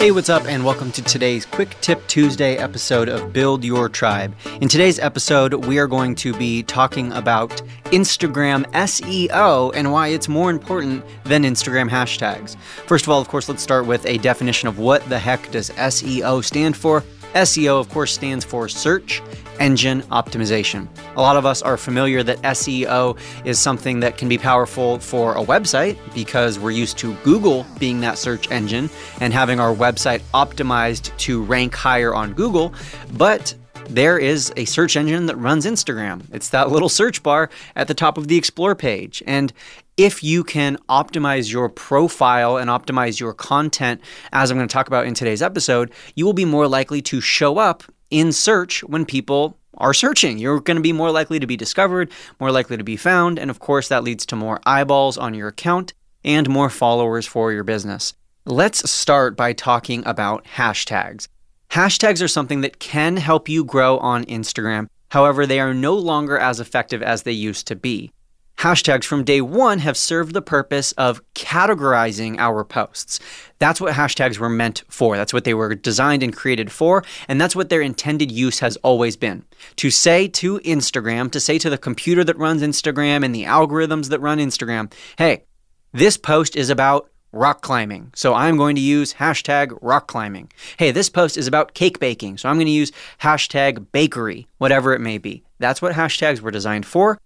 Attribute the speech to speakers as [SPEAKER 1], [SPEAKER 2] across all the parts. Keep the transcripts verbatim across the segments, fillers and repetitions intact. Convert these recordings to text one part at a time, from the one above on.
[SPEAKER 1] Hey, what's up, and welcome to today's Quick Tip Tuesday episode of Build Your Tribe. In today's episode, we are going to be talking about Instagram S E O and why it's more important than Instagram hashtags. First of all, of course, let's start with a definition of what the heck does S E O stand for. S E O, of course, stands for Search Engine Optimization. A lot of us are familiar that S E O is something that can be powerful for a website because we're used to Google being that search engine and having our website optimized to rank higher on Google. But there is a search engine that runs Instagram. It's that little search bar at the top of the Explore page. And if you can optimize your profile and optimize your content, as I'm going to talk about in today's episode, you will be more likely to show up in search when people are searching. You're going to be more likely to be discovered, more likely to be found, and of course that leads to more eyeballs on your account and more followers for your business. Let's start by talking about hashtags. Hashtags are something that can help you grow on Instagram. However, they are no longer as effective as they used to be. Hashtags from day one have served the purpose of categorizing our posts. That's what hashtags were meant for. That's what they were designed and created for. And that's what their intended use has always been. To say to Instagram, to say to the computer that runs Instagram and the algorithms that run Instagram, hey, this post is about rock climbing, so I'm going to use hashtag rock climbing. Hey, this post is about cake baking, so I'm going to use hashtag bakery, whatever it may be. That's what hashtags were designed for.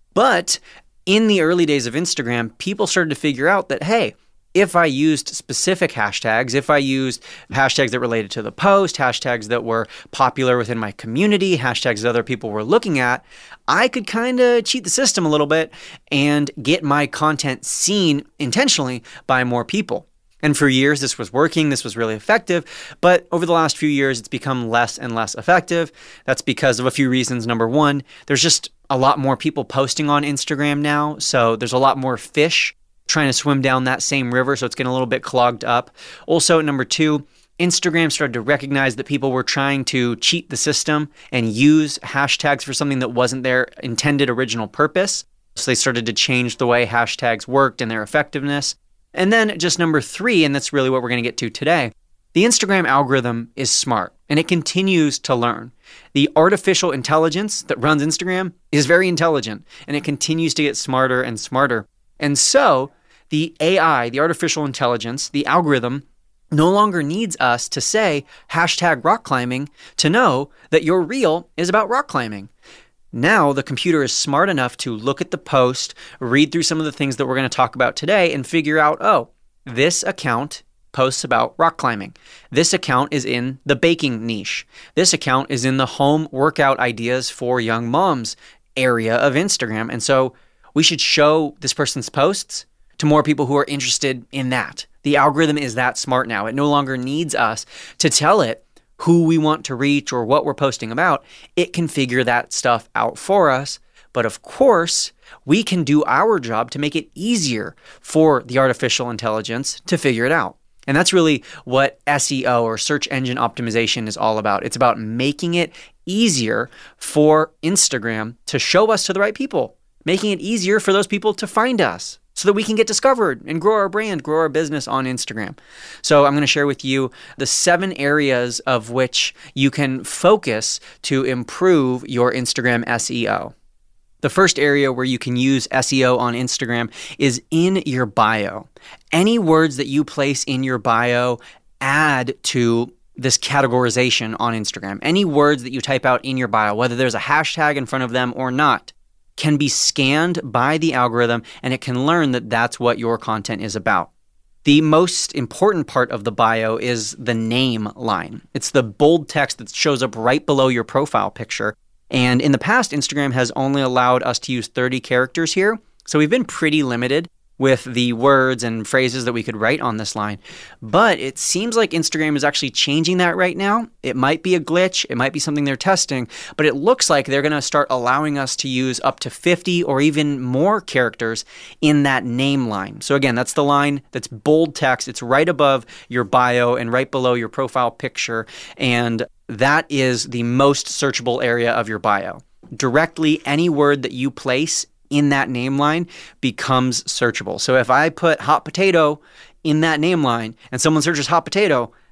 [SPEAKER 1] But in the early days of Instagram, people started to figure out that, hey, if I used specific hashtags, if I used hashtags that related to the post, hashtags that were popular within my community, hashtags that other people were looking at, I could kind of cheat the system a little bit and get my content seen intentionally by more people. And for years, this was working, this was really effective, but over the last few years, it's become less and less effective. That's because of a few reasons. Number one, there's just a lot more people posting on Instagram now, so there's a lot more fish trying to swim down that same river, so it's getting a little bit clogged up. Also, number two, Instagram started to recognize that people were trying to cheat the system and use hashtags for something that wasn't their intended original purpose. So they started to change the way hashtags worked and their effectiveness. And then just number three, and that's really what we're going to get to today, the Instagram algorithm is smart and it continues to learn. The artificial intelligence that runs Instagram is very intelligent and it continues to get smarter and smarter. And so the A I, the artificial intelligence, the algorithm no longer needs us to say hashtag rock climbing to know that your reel is about rock climbing. Now the computer is smart enough to look at the post, read through some of the things that we're going to talk about today and figure out, oh, this account posts about rock climbing. This account is in the baking niche. This account is in the home workout ideas for young moms area of Instagram. And so we should show this person's posts to more people who are interested in that. The algorithm is that smart now. It no longer needs us to tell it who we want to reach or what we're posting about. It can figure that stuff out for us. But of course, we can do our job to make it easier for the artificial intelligence to figure it out. And that's really what S E O or search engine optimization is all about. It's about making it easier for Instagram to show us to the right people, making it easier for those people to find us, so that we can get discovered and grow our brand, grow our business on Instagram. So I'm going to share with you the seven areas of which you can focus to improve your Instagram S E O. The first area where you can use S E O on Instagram is in your bio. Any words that you place in your bio add to this categorization on Instagram. Any words that you type out in your bio, whether there's a hashtag in front of them or not, can be scanned by the algorithm and it can learn that that's what your content is about. The most important part of the bio is the name line. It's the bold text that shows up right below your profile picture. And in the past, Instagram has only allowed us to use thirty characters here. So we've been pretty limited with the words and phrases that we could write on this line. But it seems like Instagram is actually changing that right now. It might be a glitch. It might be something they're testing, but it looks like they're going to start allowing us to use up to fifty or even more characters in that name line. So again, that's the line that's bold text. It's right above your bio and right below your profile picture. And that is the most searchable area of your bio. Directly, any word that you place in that name line becomes searchable. So if I put hot potato in that name line and someone searches hot potato,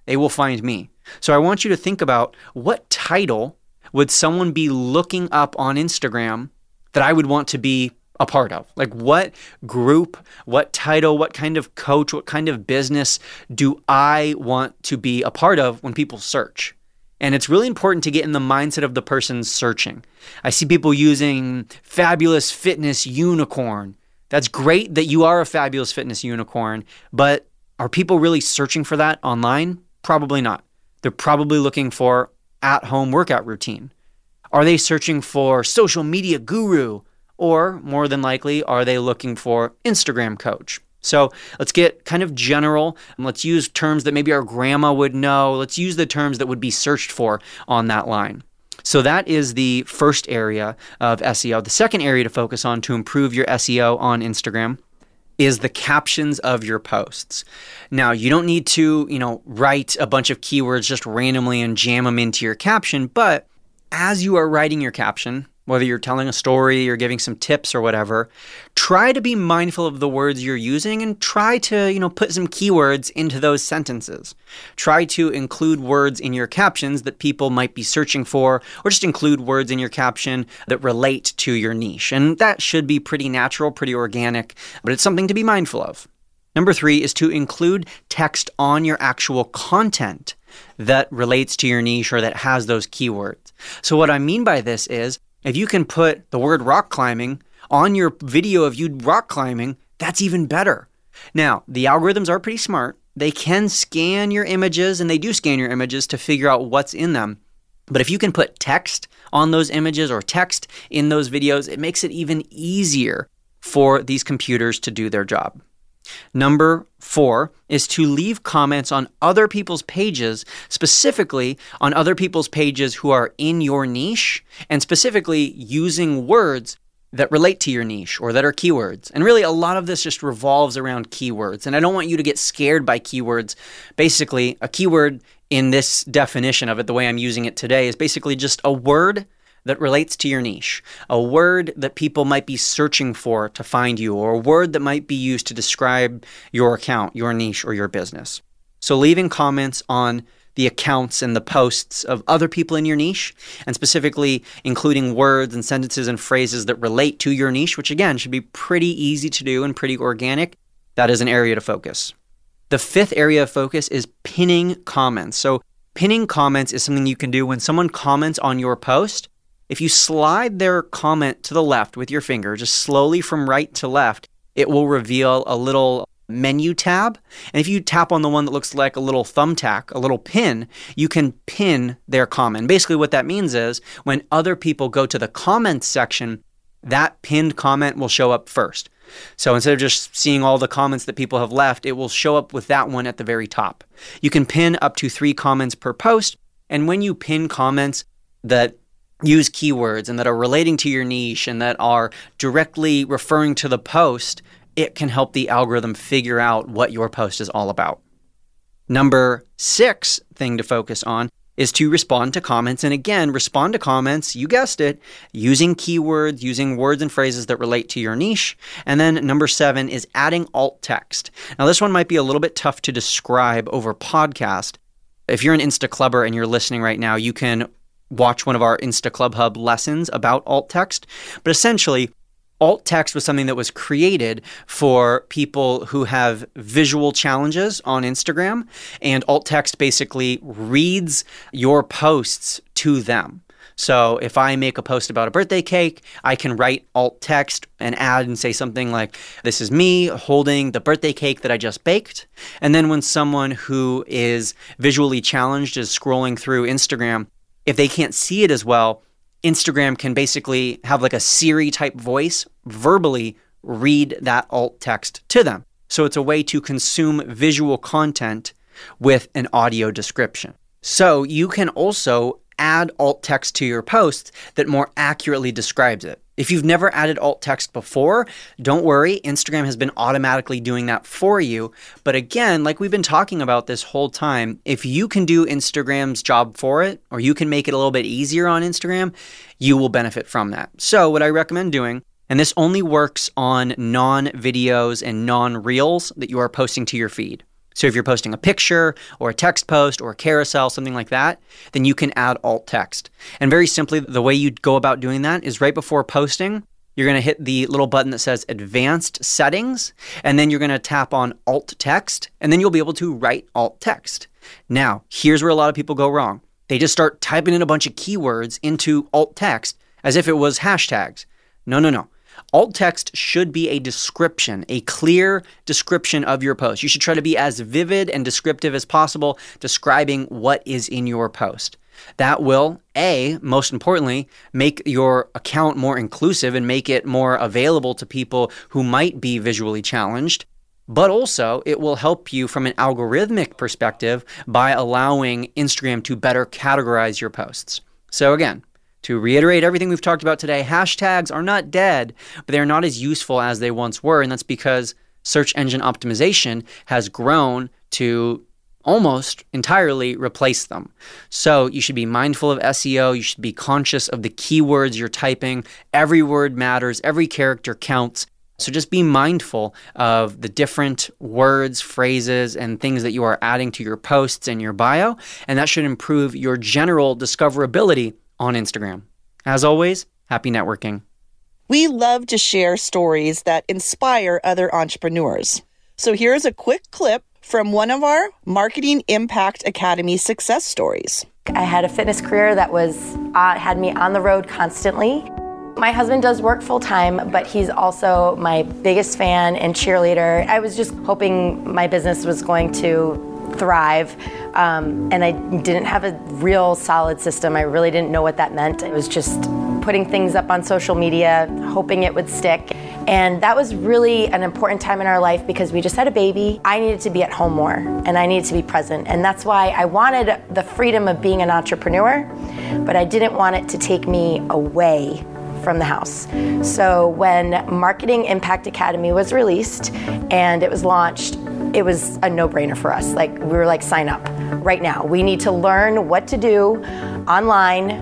[SPEAKER 1] they will find me. So I want you to think about, what title would someone be looking up on Instagram that I would want to be a part of? Like, what group, what title, what kind of coach, what kind of business do I want to be a part of when people search? And it's really important to get in the mindset of the person searching. I see people using fabulous fitness unicorn. That's great that you are a fabulous fitness unicorn, but are people really searching for that online? Probably not. They're probably looking for at-home workout routine. Are they searching for social media guru? Or more than likely, are they looking for Instagram coach? So let's get kind of general, and let's use terms that maybe our grandma would know. Let's use the terms that would be searched for on that line. So that is the first area of S E O. The second area to focus on to improve your S E O on Instagram is the captions of your posts. Now, you don't need to, you know, write a bunch of keywords just randomly and jam them into your caption, but as you are writing your caption, whether you're telling a story or giving some tips or whatever, try to be mindful of the words you're using and try to, you know, put some keywords into those sentences. Try to include words in your captions that people might be searching for, or just include words in your caption that relate to your niche. And that should be pretty natural, pretty organic, but it's something to be mindful of. Number three is to include text on your actual content that relates to your niche or that has those keywords. So what I mean by this is, if you can put the word rock climbing on your video of you rock climbing, that's even better. Now, the algorithms are pretty smart. They can scan your images, and they do scan your images to figure out what's in them. But if you can put text on those images or text in those videos, it makes it even easier for these computers to do their job. Number four is to leave comments on other people's pages, specifically on other people's pages who are in your niche, and specifically using words that relate to your niche or that are keywords. And really, a lot of this just revolves around keywords. And I don't want you to get scared by keywords. Basically, a keyword in this definition of it, the way I'm using it today, is basically just a word that relates to your niche, a word that people might be searching for to find you, or a word that might be used to describe your account, your niche, or your business. So leaving comments on the accounts and the posts of other people in your niche, and specifically including words and sentences and phrases that relate to your niche, which again should be pretty easy to do and pretty organic, that is an area to focus. The fifth area of focus is pinning comments. So pinning comments is something you can do when someone comments on your post. If you slide their comment to the left with your finger, just slowly from right to left, it will reveal a little menu tab. And if you tap on the one that looks like a little thumbtack, a little pin, you can pin their comment. Basically what that means is when other people go to the comments section, that pinned comment will show up first. So instead of just seeing all the comments that people have left, it will show up with that one at the very top. You can pin up to three comments per post. And when you pin comments that use keywords and that are relating to your niche and that are directly referring to the post, it can help the algorithm figure out what your post is all about. Number six thing to focus on is to respond to comments. And again, respond to comments, you guessed it, using keywords, using words and phrases that relate to your niche. And then number seven is adding alt text. Now this one might be a little bit tough to describe over podcast. If you're an Insta Clubber and you're listening right now, you can watch one of our Insta Club Hub lessons about alt text. But essentially, alt text was something that was created for people who have visual challenges on Instagram. And alt text basically reads your posts to them. So if I make a post about a birthday cake, I can write alt text and add and say something like, this is me holding the birthday cake that I just baked. And then when someone who is visually challenged is scrolling through Instagram, if they can't see it as well, Instagram can basically have like a Siri type voice verbally read that alt text to them. So it's a way to consume visual content with an audio description. So you can also add alt text to your post that more accurately describes it. If you've never added alt text before, don't worry, Instagram has been automatically doing that for you. But again, like we've been talking about this whole time, if you can do Instagram's job for it, or you can make it a little bit easier on Instagram, you will benefit from that. So what I recommend doing, and this only works on non-videos and non-reels that you are posting to your feed. So if you're posting a picture or a text post or a carousel, something like that, then you can add alt text. And very simply, the way you go about doing that is right before posting, you're going to hit the little button that says Advanced Settings, and then you're going to tap on Alt Text, and then you'll be able to write alt text. Now, here's where a lot of people go wrong. They just start typing in a bunch of keywords into alt text as if it was hashtags. No, no, no. Alt text should be a description, a clear description of your post. You should try to be as vivid and descriptive as possible, describing what is in your post. That will, A, most importantly, make your account more inclusive and make it more available to people who might be visually challenged. But also, it will help you from an algorithmic perspective by allowing Instagram to better categorize your posts. So again, to reiterate everything we've talked about today, hashtags are not dead, but they're not as useful as they once were. And that's because search engine optimization has grown to almost entirely replace them. So you should be mindful of S E O. You should be conscious of the keywords you're typing. Every word matters. Every character counts. So just be mindful of the different words, phrases, and things that you are adding to your posts and your bio, and that should improve your general discoverability on Instagram. As always, happy networking.
[SPEAKER 2] We love to share stories that inspire other entrepreneurs. So here's a quick clip from one of our Marketing Impact Academy success stories.
[SPEAKER 3] I had a fitness career that was uh, had me on the road constantly. My husband does work full-time, but he's also my biggest fan and cheerleader. I was just hoping my business was going to thrive, um, and I didn't have a real solid system. I really didn't know what that meant. It was just putting things up on social media, hoping it would stick. And that was really an important time in our life because we just had a baby. I needed to be at home more, and I needed to be present. And that's why I wanted the freedom of being an entrepreneur, but I didn't want it to take me away from the house. So when Marketing Impact Academy was released and it was launched, it was a no-brainer for us. Like, we were like, sign up right now. We need to learn what to do online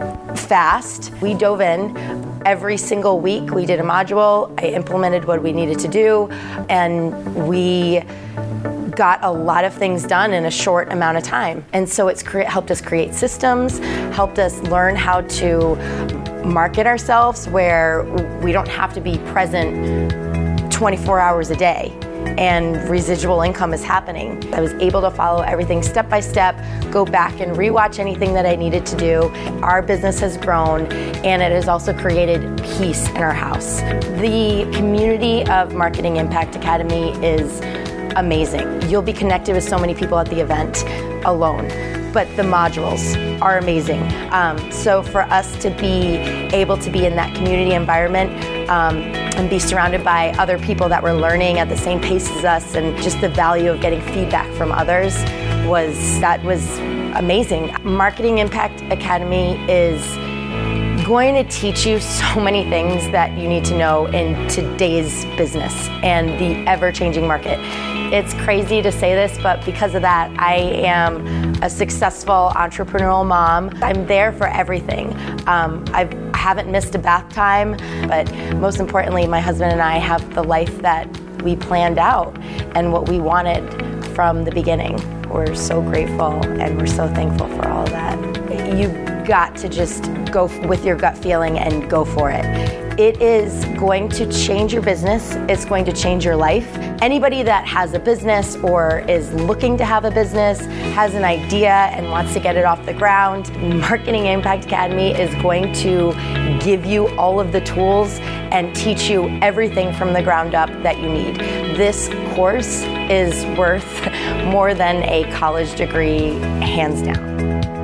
[SPEAKER 3] fast. We dove in every single week. We did a module. I implemented what we needed to do, and we got a lot of things done in a short amount of time. And so it's cre- helped us create systems, helped us learn how to market ourselves where we don't have to be present twenty-four hours a day, and residual income is happening. I was able to follow everything step by step, go back and rewatch anything that I needed to do. Our business has grown, and it has also created peace in our house. The community of Marketing Impact Academy is amazing. You'll be connected with so many people at the event alone, but the modules are amazing. Um, so for us to be able to be in that community environment um, and be surrounded by other people that were learning at the same pace as us, and just the value of getting feedback from others, was that was amazing. Marketing Impact Academy is going to teach you so many things that you need to know in today's business and the ever-changing market. It's crazy to say this, but because of that, I am a successful entrepreneurial mom. I'm there for everything. Um, I've, I haven't missed a bath time, but most importantly, my husband and I have the life that we planned out and what we wanted from the beginning. We're so grateful and we're so thankful for all of that. You've got to just go with your gut feeling and go for it. It is going to change your business. It's going to change your life. Anybody that has a business or is looking to have a business, has an idea and wants to get it off the ground, Marketing Impact Academy is going to give you all of the tools and teach you everything from the ground up that you need. This course is worth more than a college degree, hands down.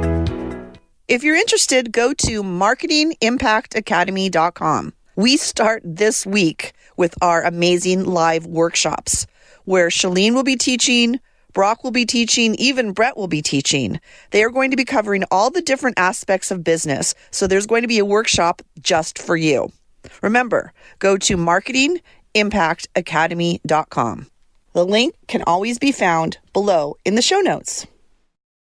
[SPEAKER 2] If you're interested, go to marketing impact academy dot com. We start this week with our amazing live workshops where Shalene will be teaching, Brock will be teaching, even Brett will be teaching. They are going to be covering all the different aspects of business, so there's going to be a workshop just for you. Remember, go to marketing impact academy dot com. The link can always be found below in the show notes.